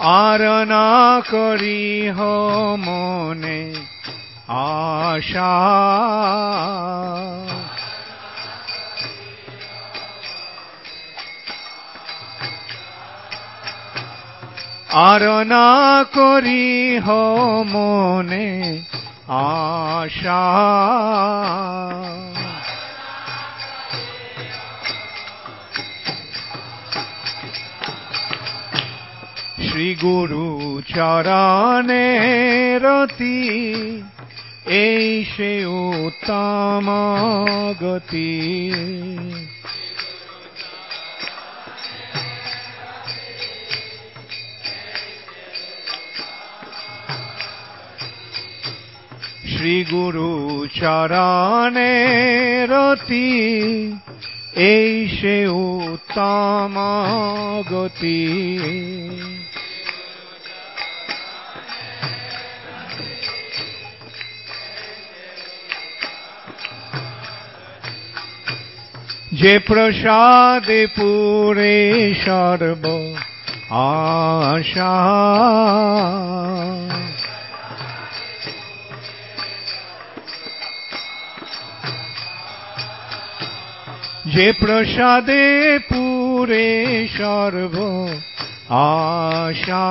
আর না করিহ মনে আশা, আর না করিহ মনে আশা। শ্রী গুরু চরণে রতি, এই সে উত্তম গতি। শ্রী গুরু চরণে রতি, এই সে উত্তম গতি। যে প্রসাদে পুরে সর্ব আশা, যে প্রসাদে পুরে সর্ব আশা।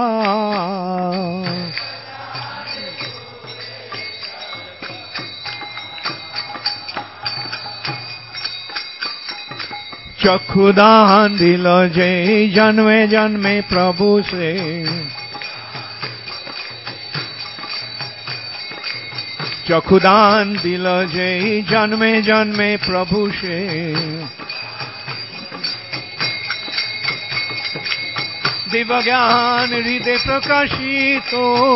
চক্ষুদান দিল যে জন্মে জন্মে প্রভু সে, চক্ষুদান দিল যে জন্মে জন্মে প্রভু সে। দিব্য জ্ঞান হৃদয় প্রকাশিত,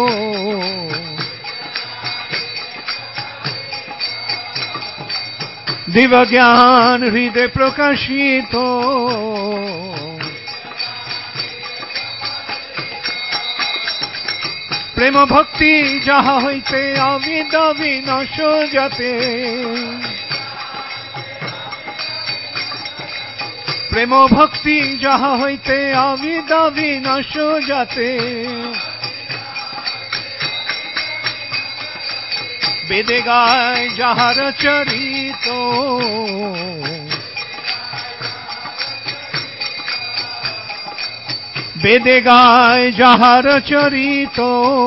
দিব্য জ্ঞান হৃদয় প্রকাশিত। প্রেম ভক্তি যাহা হইতে অবিদ বিনাশ যাতে, প্রেম ভক্তি যাহা হইতে অবিদ বিনাশ যাতে। বেদে গায় যাহার চরিত, বেদে গায় যাহার চরিত।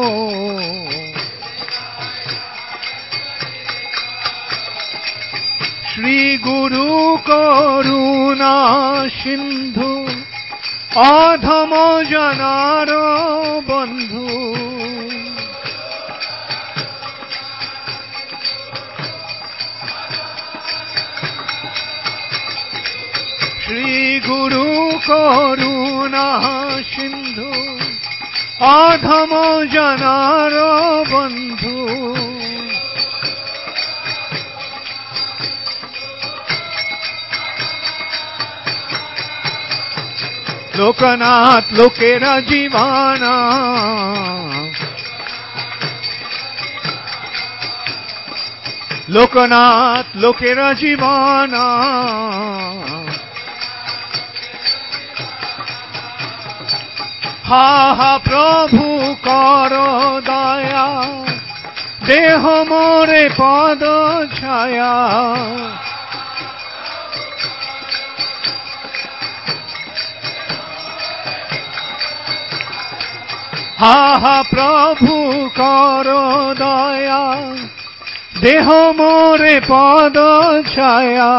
শ্রী গুরু করুণা সিন্ধু, অধম জনার বন্ধু। শ্রী গুরু করুণা সিন্ধু, অধম জনার বন্ধু। লোকনাথ লোকেরা জীবানা, লোকনাথ লোকেরা জীবানা। হা হা প্রভু কর দয়া, দেহ মোরে পদ ছায়া। হা হা প্রভু কর দয়া, দেহ মোরে পদ ছায়া।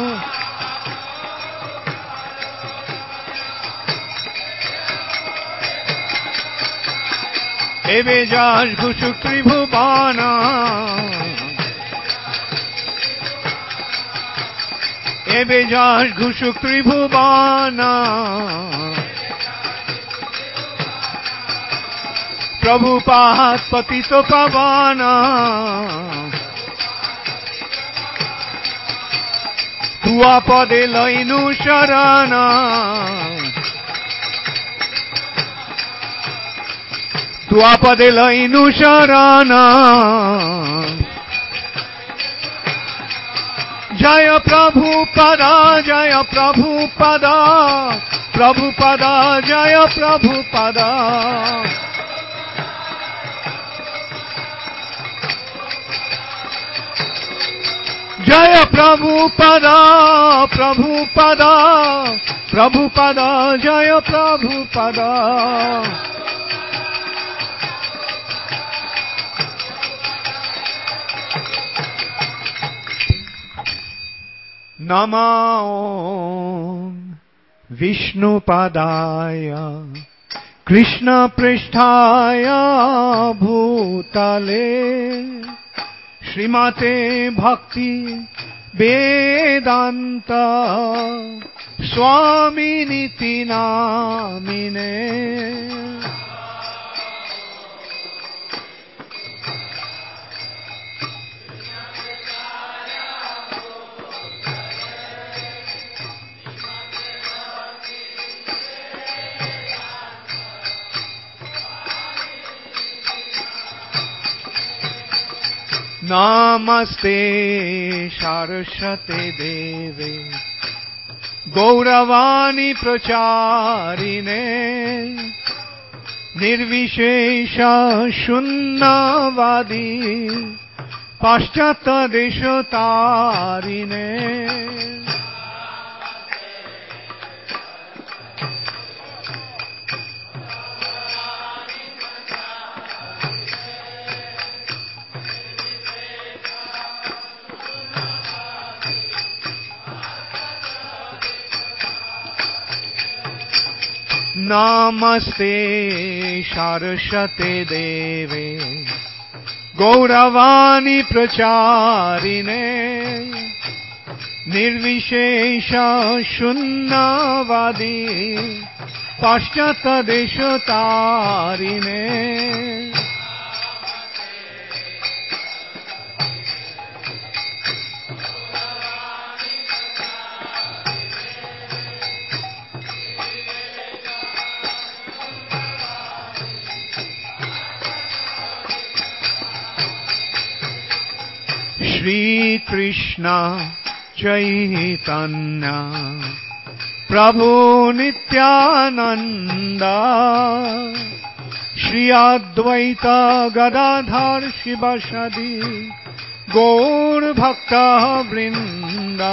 এবে যাস ঘুষুক ত্রিভুবন, এবে যাস ঘুষুক ত্রিভুবন। প্রভুপাদ পতিত পাবন, তুয়া পদে লইনু শরণ। তুয়া পদে লইনু শরণ। जय प्रभुपदा जय प्रभुपदा प्रभुपदा जय प्रभुपदा जय प्रभुपदा प्रभुपदा प्रभुपदा जय प्रभुपदा नमो विष्णुपदाय कृष्णपृष्ठाय भूतले श्रीमते भक्ति वेदांत स्वामिनिति नामिने नमस्ते सरस्वते देवे गौरवाणी प्रचारिणे निर्विशेष शून्यवादी पाश्चात्य देशतारिणे नमस्ते सरस्वते देवे गौरवाणी प्रचारिणे निर्विशेष शून्यवादी पाश्चात्य देशतारिणे श्री कृष्ण चैतन्य प्रभु नित्यानंद श्री अद्वैत गदाधर शिवासादि गौर भक्त वृंदा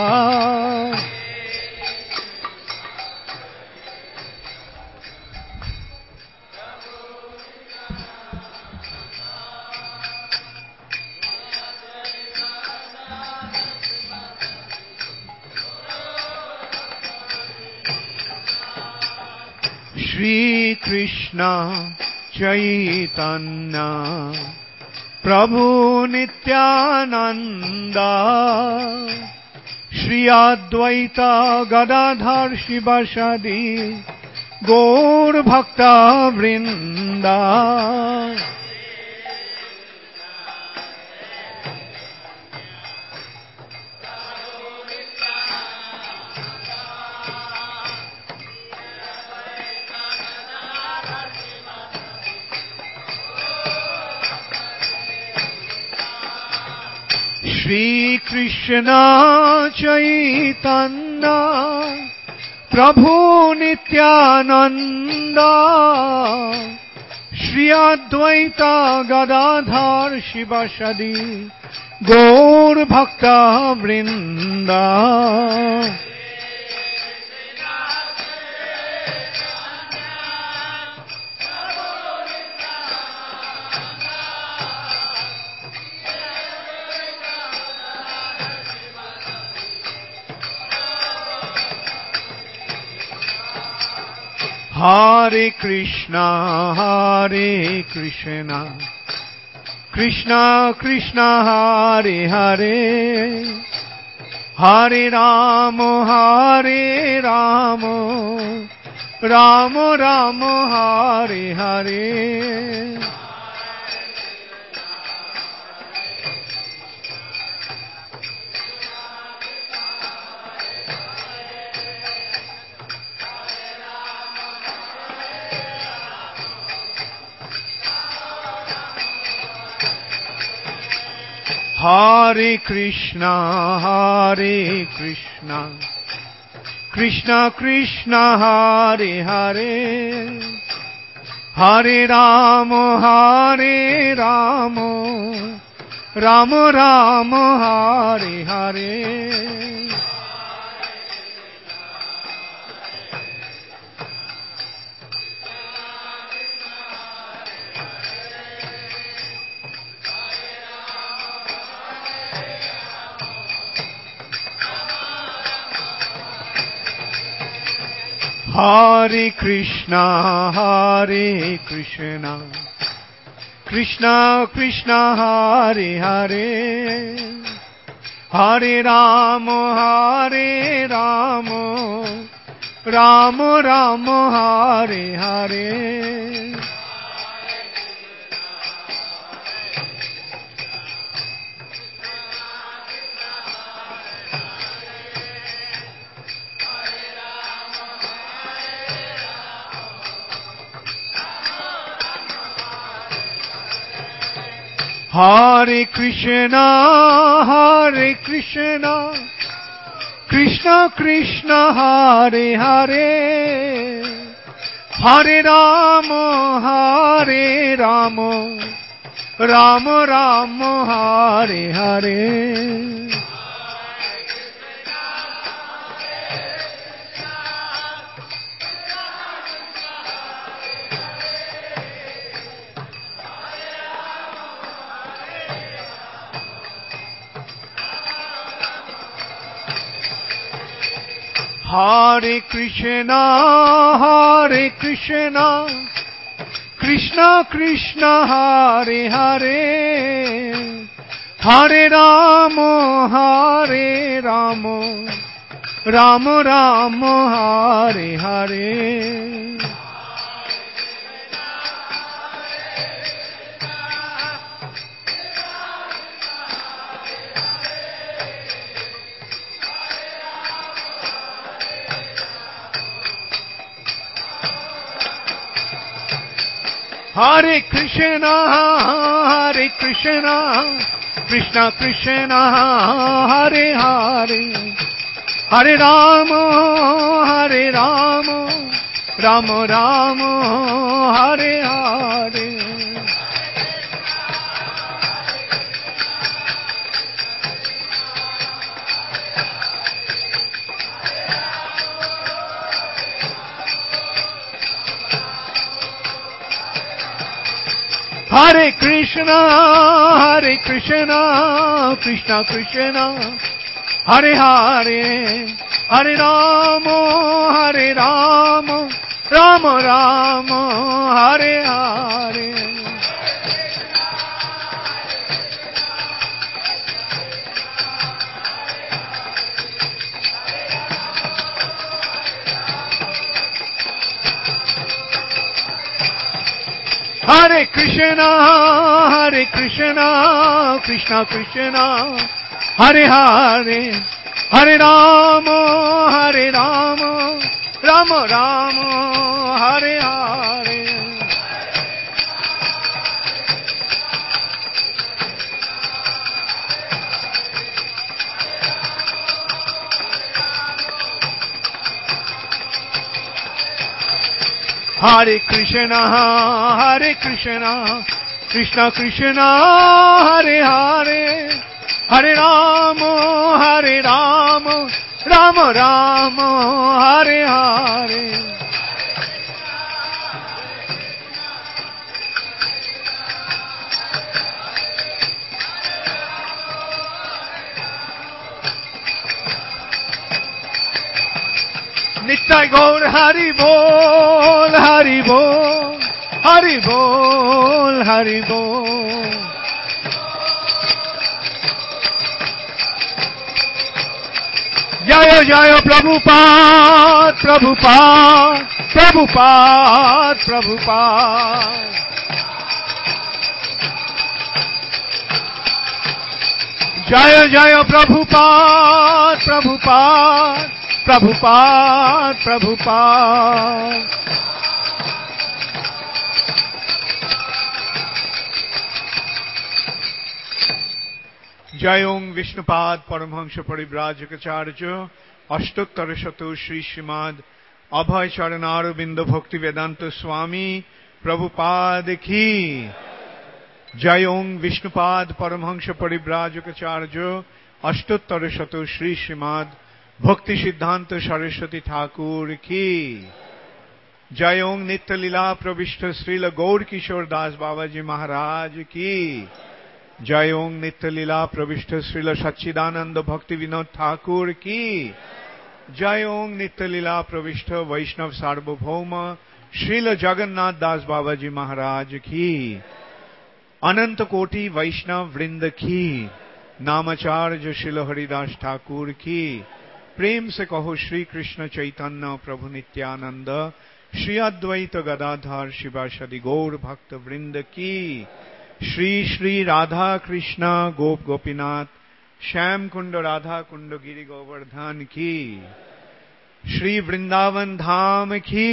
श्री कृष्ण चैतन्य प्रभु नित्यानंद श्री अद्वैत गदाधर शिवासादि गौर भक्त वृंदा श्री कृष्ण चैतन्य प्रभु नित्यानंद श्री अद्वैत गदाधर शिवासादि गौर भक्त वृंदा हरे Krishna Krishna Krishna Hare Hare Hare Ram Ram Ram Hare Hare Hare Krishna, Krishna Krishna, Hare Hare, Hare Rama, Rama Rama, Hare Hare. Hare Krishna, Krishna Krishna, Hare Hare, Hare Rama, Rama Rama, Hare Hare. Hare Krishna, Krishna Krishna, Hare Hare, Hare Rama, Rama Rama, Hare Hare. Hare Krishna, Krishna Krishna, Hare Hare, Hare Rama, Rama Rama, Hare Hare. Hare Krishna, Krishna Krishna, Hare Hare, Hare Rama, Rama Rama, Hare Hare. Hare Krishna, Krishna Krishna, Hare Hare, Hare Rama, Rama Rama, Hare Hare. Hare Krishna, Krishna Krishna, Hare Hare, Hare Rama, Rama Rama, Hare Hare. Hare Krishna, Krishna Krishna, Hare Hare, Hare Rama, Rama Rama, Hare Hare. Nittai Gaur Hari Bol, Hari Bol, Hari Bol, Hari Bol. Jayo Jayo Prabhupada, Prabhupada, Prabhupada, Prabhupada. Jayo Jayo Prabhupada, Prabhupada, Prabhupada, Prabhupada. जय ओं विष्णुपाद परमहंस परिव्राजकाचार्य अष्टोत्तर शतो श्री श्रीमद अभय चरणारविंद भक्ति वेदांत स्वामी प्रभुपाद की। जय ओं विष्णुपाद परमहंस परिव्राजकाचार्य अष्टोत्तर शतो श्री श्रीमद भक्ति सिद्धांत सरस्वती ठाकुर की। जय ओं नित्य लीला प्रविष्ट श्रील गौर किशोर दास बाबाजी महाराज की। जय ओं नित्य लीला प्रविष्ट श्रील सच्चिदानंद भक्ति विनोद ठाकुर की। जय ओं नित्य लीला प्रविष्ट वैष्णव सार्वभौम श्रील जगन्नाथ दास बाबाजी महाराज की। अनंत कोटि वैष्णव वृंद की। नामाचार्य श्रील हरिदास ठाकुर की। प्रेम से कहो श्री कृष्ण चैतन्य प्रभु नित्यानंद श्री अद्वैत गदाधर शिवासदि गौर भक्त वृंद की। श्री श्री राधा कृष्ण गोप गोपीनाथ श्याम कुंड राधा कुंड गिरि गोवर्धन की। श्री वृंदावन धाम की।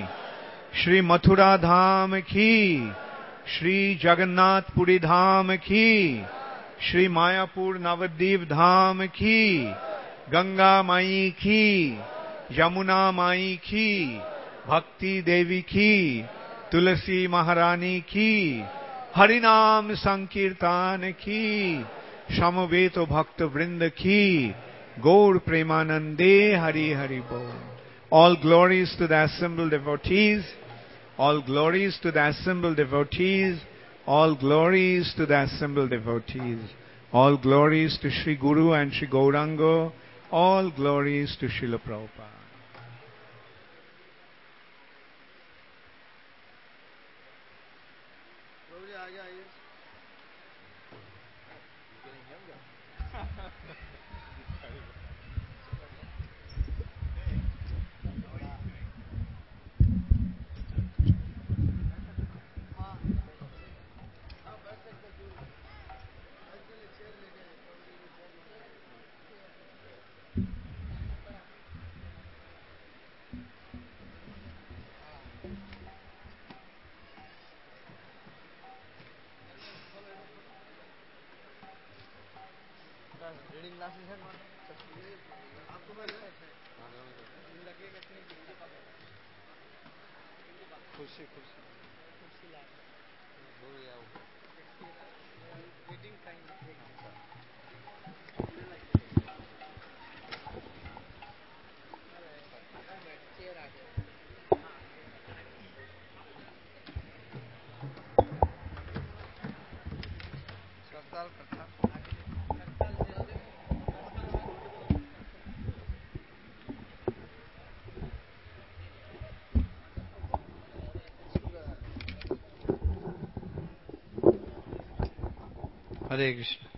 श्री मथुरा धाम की। श्री जगन्नाथपुरी धाम की। श्री मायापुर नवद्वीप धाम की। गंगा माई की। यमुना माई की। भक्ति देवी की। तुलसी महारानी की। हरिनाम संकीर्तन की। समवेत भक्त वृंद की। गौर प्रेमानंदे हरि हरि बोल। All glories to the assembled devotees. All glories to the assembled devotees. All glories to the assembled devotees. All glories to Sri Guru and Sri Gauranga. All glories to Srila Prabhupada. Hare Krishna.